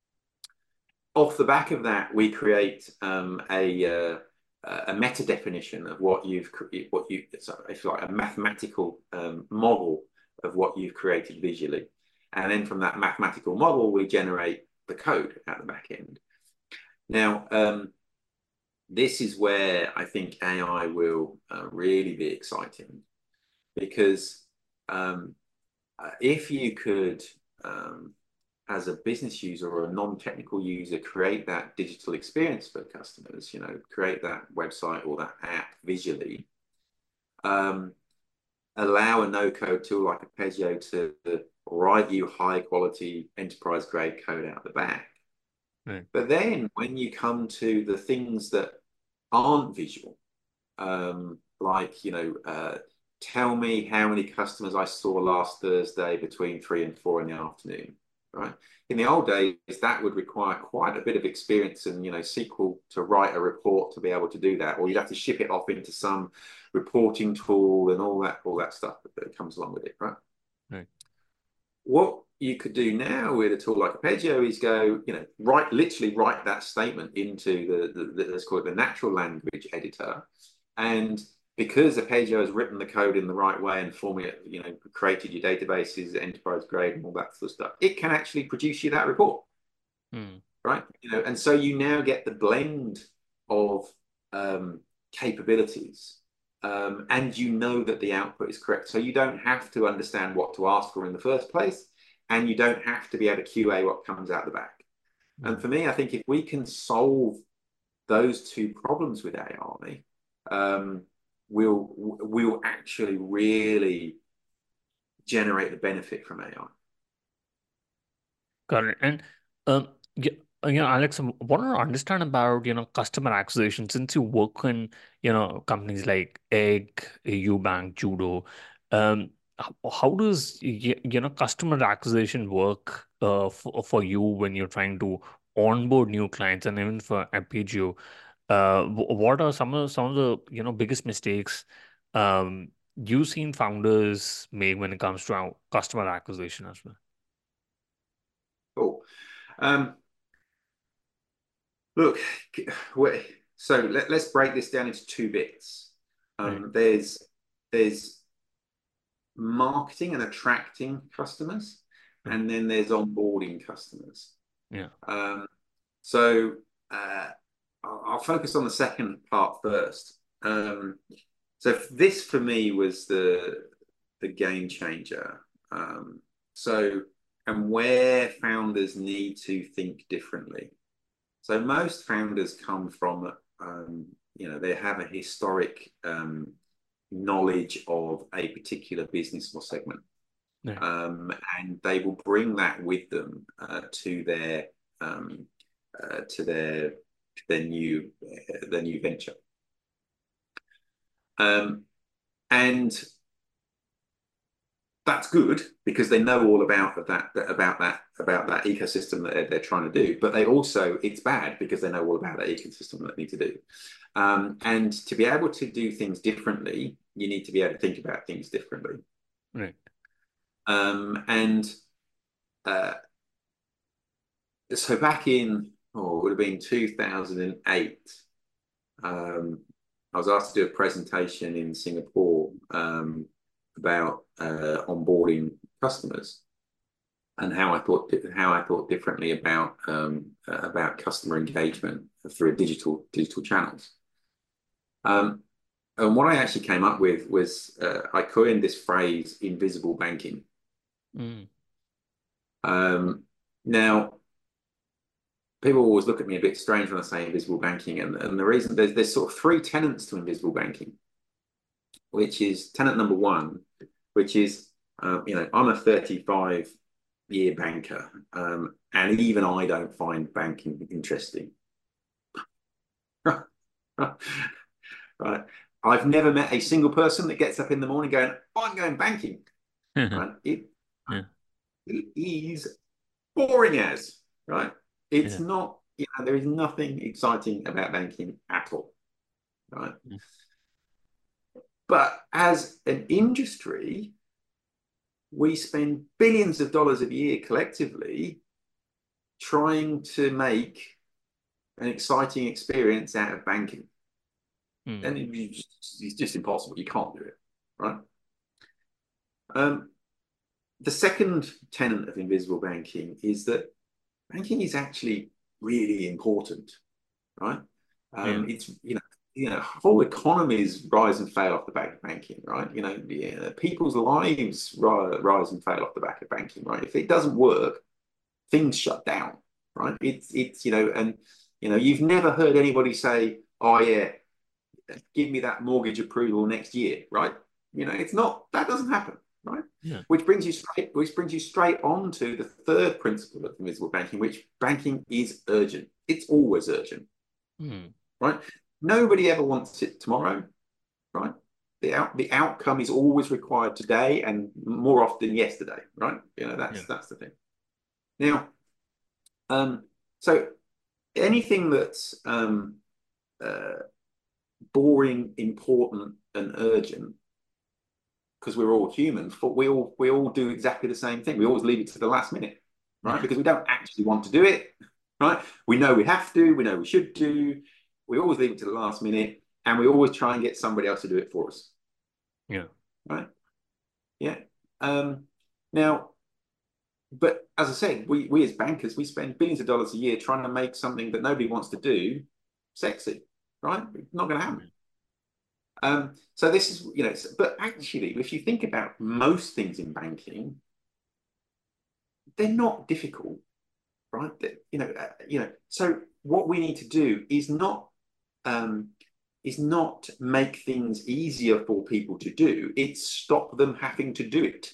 Off the back of that, we create um, a uh, a meta definition of what you've what you if you like a mathematical um, model of what you've created visually, and then from that mathematical model we generate the code at the back end. Now, um, this is where I think A I will uh, really be exciting, because um, if you could, um, as a business user or a non-technical user, create that digital experience for customers, you know, create that website or that app visually, um, allow a no-code tool like Arpeggio to write you high-quality enterprise-grade code out the back. Right. But then when you come to the things that aren't visual, um, like, you know, uh, tell me how many customers I saw last Thursday between three and four in the afternoon, right? In the old days, that would require quite a bit of experience and, you know, S Q L to write a report to be able to do that, or you'd have to ship it off into some reporting tool and all that, all that stuff that comes along with it, right? Right. What you could do now with a tool like Arpeggio is go, you know, write, literally write that statement into the, the, the let's call it the natural language editor. And because Arpeggio has written the code in the right way and format, you know, created your databases, enterprise grade and all that sort of stuff, it can actually produce you that report, mm. right? You know, and so you now get the blend of um, capabilities, um, and you know that the output is correct. So you don't have to understand what to ask for in the first place, and you don't have to be able to Q A what comes out the back. Mm. And for me, I think if we can solve those two problems with A I, um, we'll we'll actually really generate the benefit from A I. Got it. And um, you, you know, Alex, I want to understand about you know customer acquisition, since you work in you know companies like Egg, Eubank, Judo. Um, how, how does you, you know customer acquisition work uh, for for you when you're trying to onboard new clients, and even for Arpeggio? Uh, what are some of some of the you know biggest mistakes um, you've seen founders make when it comes to our customer acquisition as well? Cool. Um, look, so let, let's break this down into two bits. Um, right. There's there's marketing and attracting customers, right. and then there's onboarding customers. Yeah. Um, so uh, I'll, I'll focus on the second part first. Um, so this for me was the the game changer. Um, so and where founders need to think differently. So most founders come from, um, you know, they have a historic um, knowledge of a particular business or segment, yeah. um, and they will bring that with them uh, to their um, uh, to their their new uh, their new venture, um, and that's good because they know all about that about that about that ecosystem that they're, they're trying to do. But they also, it's bad because they know all about that ecosystem that they need to do. Um, and to be able to do things differently, you need to be able to think about things differently. Right. Um, and uh, so back in, oh, it would have been two thousand eight. Um, I was asked to do a presentation in Singapore um, about uh, onboarding customers and how I thought how I thought differently about um, uh, about customer engagement through digital digital channels. Um, and what I actually came up with was uh, I coined this phrase "invisible banking." Mm. Um, now, people always look at me a bit strange when I say invisible banking, and, and the reason there's there's sort of three tenets to invisible banking, which is tenet number one, which is uh, you know, I'm a thirty-five year banker, um, and even I don't find banking interesting. Right. I've never met a single person that gets up in the morning going, oh, I'm going banking. Right. It, Yeah. it is boring as, right? It's Yeah. not, you know, there is nothing exciting about banking at all. Right. Yeah. But as an industry, we spend billions of dollars a year collectively trying to make an exciting experience out of banking. Mm. And it, it's just impossible. You can't do it, right? Um, the second tenet of invisible banking is that banking is actually really important, right? Yeah. Um, it's, you know, you know, whole economies rise and fail off the back of banking, right? You know, yeah, people's lives rise and fail off the back of banking, right? If it doesn't work, things shut down, right? It's, it's, you know, and, you know, you've never heard anybody say, oh, yeah, give me that mortgage approval next year, right? You know, it's not, that doesn't happen, right? Yeah. Which brings you straight, which brings you straight on to the third principle of invisible banking, which banking is urgent. It's always urgent, Mm. right? Nobody ever wants it tomorrow, right? The out, the outcome is always required today and more often yesterday, right? You know, that's Yeah. that's the thing. Now, um, so anything that's um, uh, boring, important, and urgent, because we're all human, we all we all do exactly the same thing. We always leave it to the last minute, right? Yeah. Because we don't actually want to do it, right? We know we have to, we know we should do. We always leave it to the last minute, and we always try and get somebody else to do it for us, Yeah. right? Yeah. Um, now, but as I said, we we as bankers, we spend billions of dollars a year trying to make something that nobody wants to do sexy, right? Not going to happen. Um, so this is, you know, but actually, if you think about most things in banking, they're not difficult, right? That, you know, uh, you know. So what we need to do is not um, is not make things easier for people to do. It's stop them having to do it,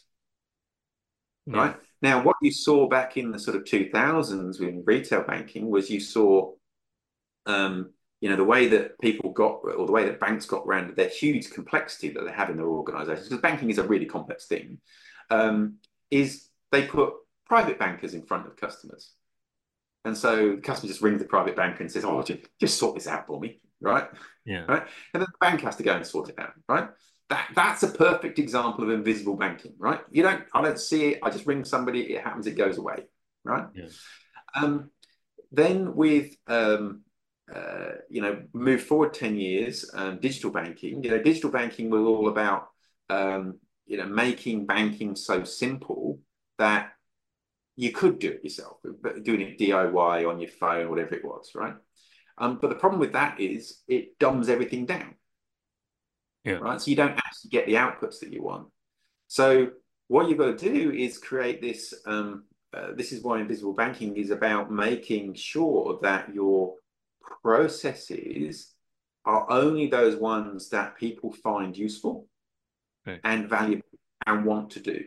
Yeah. right? Now, what you saw back in the sort of two thousands in retail banking was you saw um, you know, the way that people got, or the way that banks got around their huge complexity that they have in their organizations, because banking is a really complex thing, um, is they put private bankers in front of customers. And so the customer just rings the private banker and says, oh, just, just sort this out for me, right? Yeah. Right? And then the bank has to go and sort it out, right? That, that's a perfect example of invisible banking, right? You don't, I don't see it. I just ring somebody, it happens, it goes away, right? Yeah. Um, then with, um, uh, you know, move forward ten years, um, digital banking, you know, digital banking was all about, um, you know, making banking so simple that you could do it yourself, but doing it D I Y on your phone, whatever it was, right? Um, but the problem with that is it dumbs everything down, Yeah. right? So you don't actually get the outputs that you want. So what you've got to do is create this. Um, uh, this is why invisible banking is about making sure that your processes are only those ones that people find useful Right. and valuable and want to do.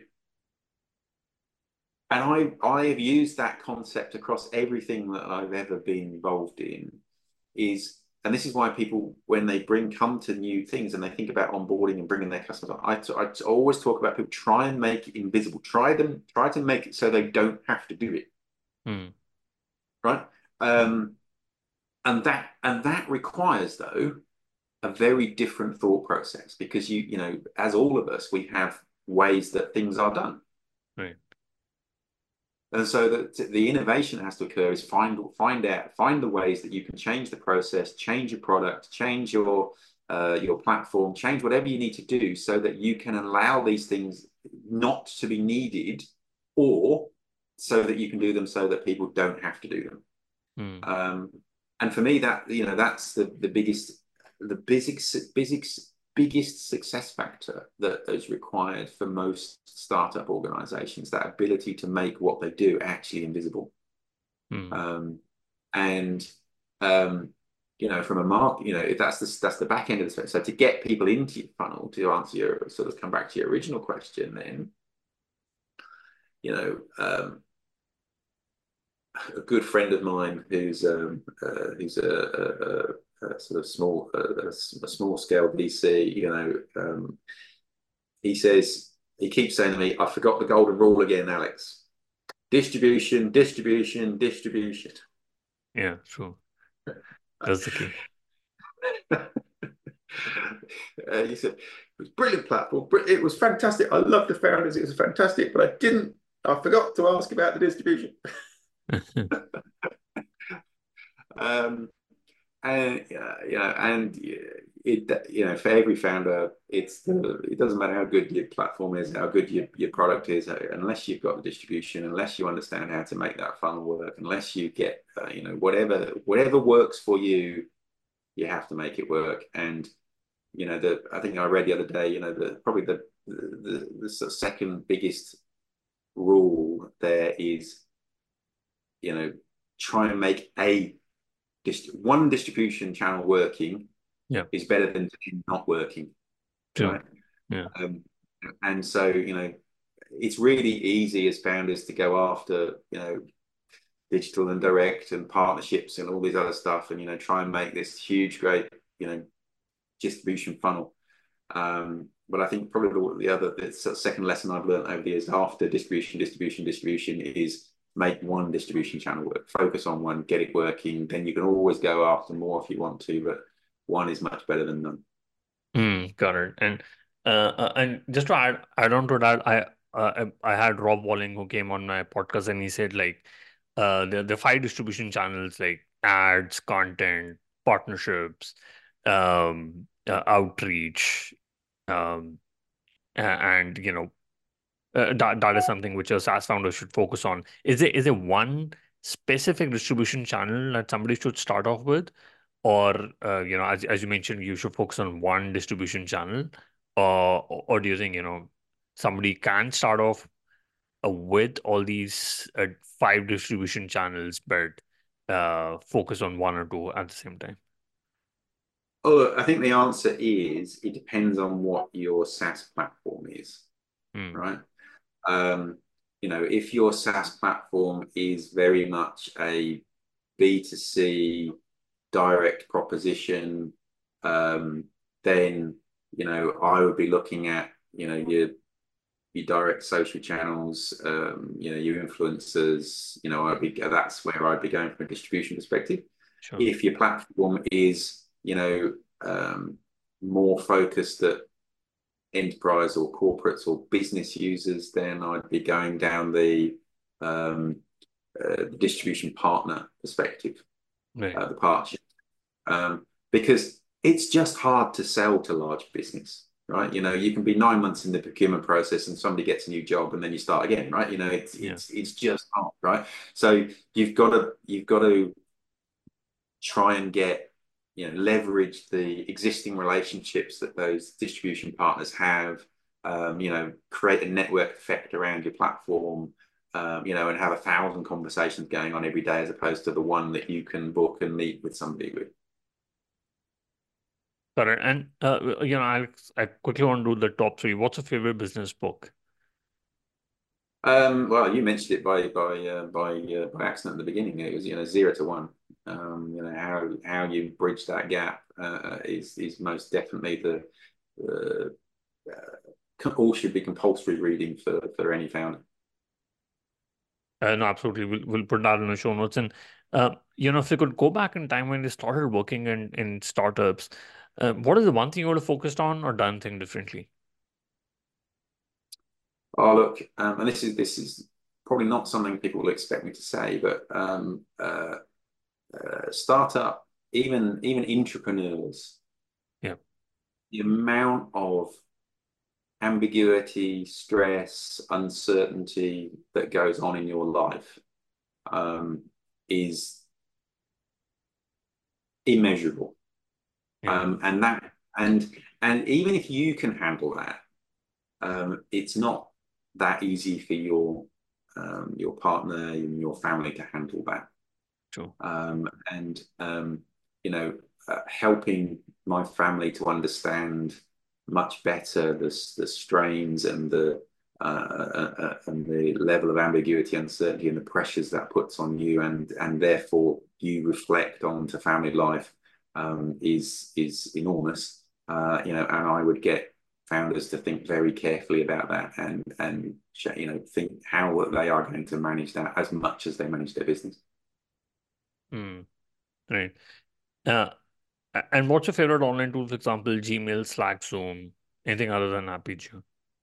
And I, I have used that concept across everything that I've ever been involved in is, and this is why people, when they bring, come to new things and they think about onboarding and bringing their customers on, I, I always talk about people try and make it invisible, try them, try to make it so they don't have to do it. Mm. Right. Um, and that, and that requires though, a very different thought process because you, you know, as all of us, we have ways that things are done. Right. And so that the innovation that has to occur is find find out find the ways that you can change the process, change your product, change your uh, your platform, change whatever you need to do so that you can allow these things not to be needed, or so that you can do them so that people don't have to do them. Mm. Um, and for me, that you know that's the the biggest the biggest biggest biggest success factor that is required for most startup organizations, that ability to make what they do actually invisible. Mm. Um, and, um, you know, from a market, you know, that's the, that's the back end of the, so to get people into your funnel, to answer your, sort of come back to your original question then, you know, um, a good friend of mine who's um, uh, who's a, a sort of small, a, a small scale V C, you know, um, he says, he keeps saying to me, I forgot the golden rule again, Alex. Distribution, distribution, distribution. Yeah, true. That's the key. uh, he said, it was a brilliant platform. It was fantastic. I loved the founders. It was fantastic, but I didn't, I forgot to ask about the distribution. um, and, uh, you know, and it, you know, for every founder, it's the, it doesn't matter how good your platform is, how good your, your product is, unless you've got the distribution, unless you understand how to make that funnel work, unless you get, uh, you know, whatever, whatever works for you, you have to make it work. And, you know, the, I think I read the other day, you know, the, probably the, the, the, the second biggest rule there is, you know, try and make a, one distribution channel working yeah. is better than not working. True. Right? Yeah. Um, and so, you know, it's really easy as founders to go after, you know, digital and direct and partnerships and all these other stuff, and, you know, try and make this huge, great, you know, distribution funnel. Um, but I think probably the, the other, the second lesson I've learned over the years after distribution, distribution, distribution is make one distribution channel work. Focus on one, get it working. Then you can always go after more if you want to, but one is much better than none. Mm, got it. And uh, uh, and just to add, add on to that, I uh, I I had Rob Walling who came on my podcast, and he said like uh, the the five distribution channels like ads, content, partnerships, um, uh, outreach, um, a- and you know uh, that that is something which a SaaS founder should focus on. Is there is there one specific distribution channel that somebody should start off with, or uh, you know, as as you mentioned, you should focus on one distribution channel, or or do you think you know somebody can start off uh, with all these uh, five distribution channels, but uh, focus on one or two at the same time? Oh, I think the answer is it depends on what your SaaS platform is, Hmm. right? Um, you know, if your SaaS platform is very much a B two C direct proposition, um, then, you know, I would be looking at, you know, your your direct social channels, um, you know, your influencers, you know, I'd be, that's where I'd be going from a distribution perspective. Sure. If your platform is, you know, um, more focused at enterprise or corporates or business users, then I'd be going down the, um, uh, the distribution partner perspective, Right. uh, the partnership, um, because it's just hard to sell to large business, right? You know, you can be nine months in the procurement process and somebody gets a new job and then you start again, right? You know, it's Yeah. it's it's just hard, right? So you've got to you've got to try and get, you know, leverage the existing relationships that those distribution partners have, um, you know, create a network effect around your platform, um, you know, and have a thousand conversations going on every day as opposed to the one that you can book and meet with somebody with. Got it. And uh, you know, Alex, I quickly want to do the top three. What's your favorite business book? Um, well, you mentioned it by by uh, by uh, by accident at the beginning. It was, you know, zero to one. Um, you know, how how you bridge that gap uh, is is most definitely the uh, uh, all should be compulsory reading for for any founder. Uh, no, absolutely. We'll, we'll put that in the show notes. And, uh, you know, if you could go back in time when you started working in, in startups, uh, what is the one thing you would have focused on or done things differently? Oh, look, um, and this is this is probably not something people will expect me to say, but um, uh, uh, startup, even even entrepreneurs, Yeah. the amount of ambiguity, stress, uncertainty that goes on in your life um, is immeasurable. Yeah. Um, and that and and even if you can handle that, um, it's not that easy for your um, your partner and your family to handle that. True. Um, and um, you know, uh, helping my family to understand much better the the strains and the uh, uh, uh, and the level of ambiguity, uncertainty, and the pressures that puts on you, and and therefore you reflect onto family life. um, is is enormous. Uh, you know, and I would get founders to think very carefully about that and and you know think how they are going to manage that as much as they manage their business. Mm, right. Uh, and what's your favorite online tool? For example, Gmail, Slack, Zoom, anything other than Apigio?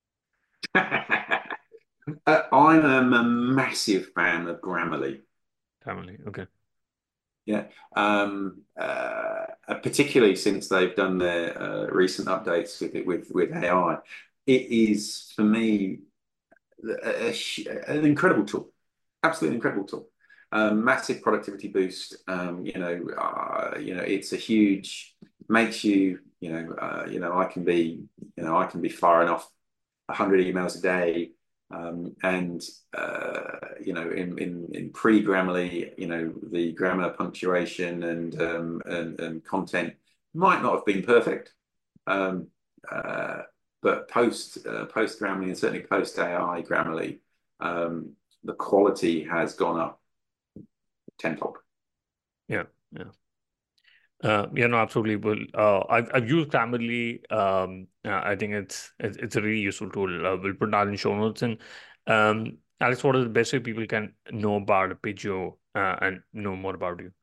uh, I am a massive fan of Grammarly. Grammarly, okay. Yeah, um, uh, particularly since they've done their uh, recent updates with it with with A I, it is for me a, a, an incredible tool, absolutely incredible tool. Um, massive productivity boost. Um, you know, uh, you know, it's a huge makes you. You know, uh, you know, I can be, you know, I can be firing off a hundred emails a day. Um, and uh, you know, in in, in pre-Grammarly, you know, the grammar, punctuation, and um, and, and content might not have been perfect, um, uh, but post uh, post Grammarly and certainly post A I Grammarly, um, the quality has gone up tenfold. Yeah, yeah. Uh, yeah, no, absolutely. Well, uh, I've I've used Grammarly. Um, uh, I think it's it's, it's a really useful tool. Uh, we'll put that in show notes. And um, Alex, what is the best way people can know about Apigio uh, and know more about you?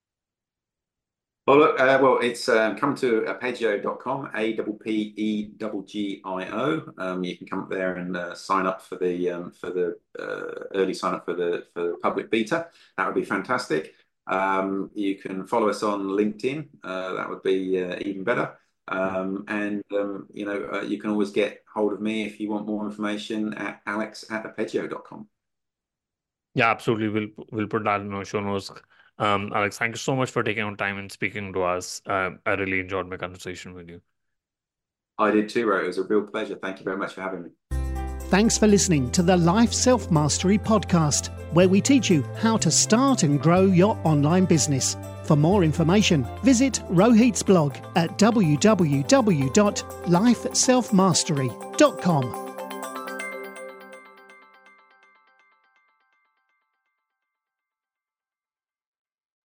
Well, look, uh, well, it's um, come to apegio dot com, A P P E G G I O. Um, you can come up there and uh, sign up for the um, for the uh, early sign up for the for the public beta. That would be fantastic. Um, you can follow us on LinkedIn. Uh, that would be uh, even better. Um, and um, you know, uh, you can always get hold of me if you want more information at alex at apegio dot com. Yeah, absolutely. We'll we'll put that in our show notes. Um, Alex, thank you so much for taking our time and speaking to us. Uh, I really enjoyed my conversation with you. I did too, Ro. It was a real pleasure. Thank you very much for having me. Thanks for listening to the Life Self Mastery podcast, where we teach you how to start and grow your online business. For more information, visit Rohit's blog at w w w dot life self mastery dot com.